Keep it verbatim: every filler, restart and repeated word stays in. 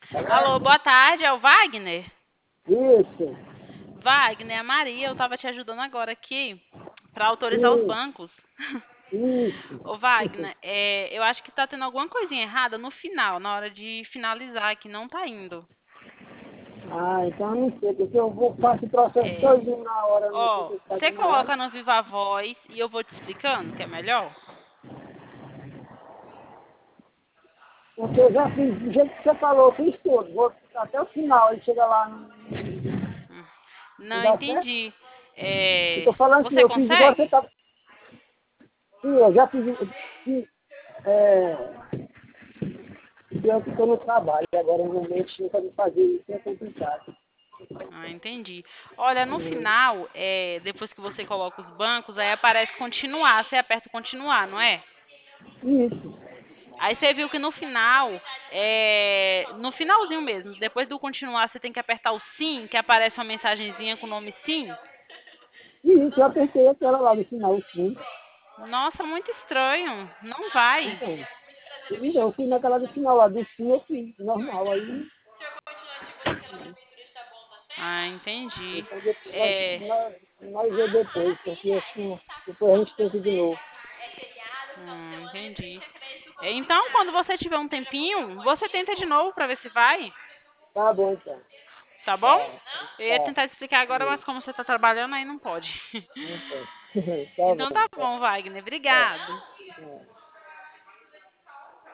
Alô, boa tarde, é o Wagner? Isso, Wagner, é a Maria, eu tava te ajudando agora aqui para autorizar os isso, bancos. isso. Ô Wagner, é, eu acho que tá tendo alguma coisinha errada no final, na hora de finalizar, que não tá indo. Ah, então eu não sei, porque eu vou faço o processo É, todinho na hora, eu não sei ó, se está você demorado. coloca no Viva Voz e eu vou te explicando, que é melhor? Porque eu já fiz, do jeito que você falou, eu fiz tudo. Vou até o final, aí chega lá, não, Hum, não Não dá certo. entendi. Eu É, tô falando assim, você eu fiz igual você consegue? tá. Sim, eu já fiz, fiz é, eu que estou no trabalho, agora no momento para me fazer isso é complicado. Ah, entendi. Olha, no final, é, depois que você coloca os bancos, aí aparece continuar. Você aperta continuar, não é? Isso, Aí você viu que no final, é, no finalzinho mesmo, depois do continuar, você tem que apertar o sim, que aparece uma mensagenzinha com o nome sim. isso, eu apertei aquela lá no final, sim. Nossa, muito estranho. Não vai. Então, então, eu fui naquela do final lá do sim, eu fiz, normal, aí Ah, entendi. então depois, nós, É, nós, nós vemos depois, porque assim, depois a gente tenta de novo. hum, entendi. Então, quando você tiver um tempinho, você tenta de novo para ver se vai, Tá bom então. tá bom? Tá, Eu ia tá. tentar te explicar agora, Sim, mas como você tá trabalhando, aí não pode. não tem. Tá Então bom, tá tá. bom, Wagner. Tá. Obrigado. Tá.